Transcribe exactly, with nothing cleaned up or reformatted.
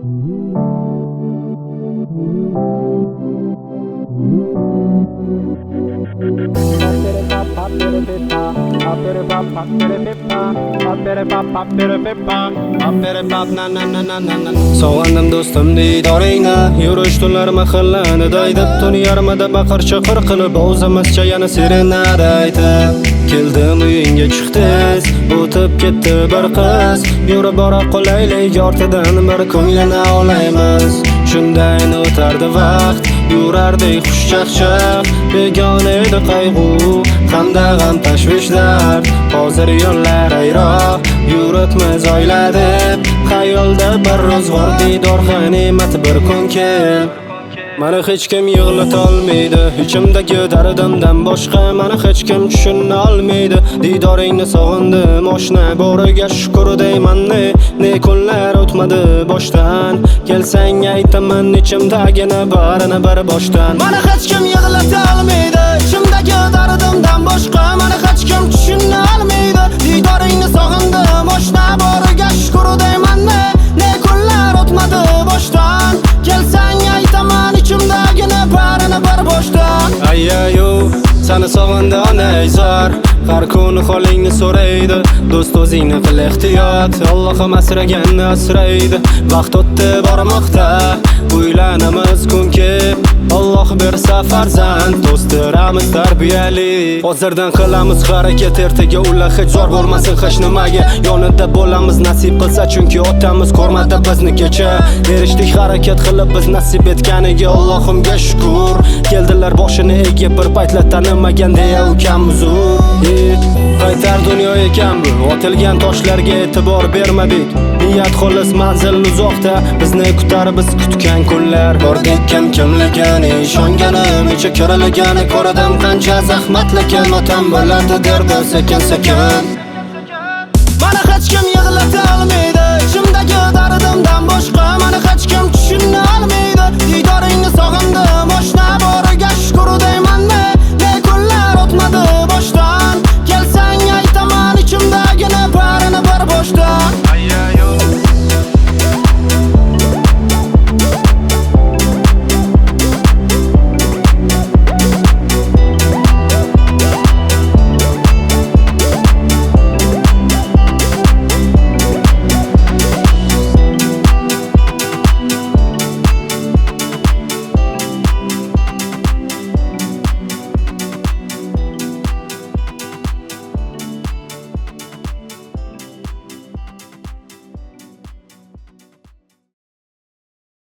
Sog'indim do'stim didoringni, yurish tunlar mahallani daydib, tun yarmida baqir chaqir qilib o'zimizcha yana serenada aytib. Keldim uyingga chiqdiz, o'tib ketdi bir qiz, yurib bora qolaylik ortidan bir ko'nglini olaymiz. Shundayin o'tardi vaqt, yurardik xushchaqchaq, begona edi qayg'u hamda g'am tashvishlar. Hozir yo'llar ayroq, yuribmiz oila deb, xayolda bir ro'zg'or didor g'animat bir kun kel. Mani hech kim yig'lata olmaydi, ichimdagi dardimdan boshqa mani hech kim tushuna olmaydi. Didoringni sog'indim oshna, boriga shukr deyman. Ne, ne kunlar o'tmadi boshdan, kelsang aytaman ichimdagini barini bir boshdan. Mani hech kim yig'lata olmaydi, ichimdagi dardimdan boshqa mani hech kim tushuna olmaydi. Didoringni sog'indim oshna, boriga shukr deyman. Ne, ne kunlar o'tmadi boshdan, kelsang aytaman ichimdagini barini bir boshdan. Ayyayu seni sog'indi onayzor, har kuni holingni so'raydi. Do'st o'zingni qil ehtiyot, Allohim asraganni asraydi. Vaqt o'tdi bormoqda, uylanamiz kunki Alloh bersa farzand, do'stlarimiz tarbiyali. Hozirdan qilamiz harakat, ertaga ular hech zor bo'lmasin hech nimaga. Yonida bo'lamiz nasib qilsa, chunki otamiz ko'rmadi bizni kecha. Erishdik harakat qilib biz nasib etganiga Allohimga shukr. Keldilar boshini egib bir paytlar tanimagan deya ukamiz u. Qaytar dunyo ekan bu, otilgan toshlarga e'tibor bermadik. Niyat xolis, manzil uzoqda, bizni kutar biz kutgan kunlar. Bordik kim kimligini, ishonganim ichi kiriligini ko'rdim qancha zahmatli kim otam bo'ladi derdi sekin sekin. Mana hech kim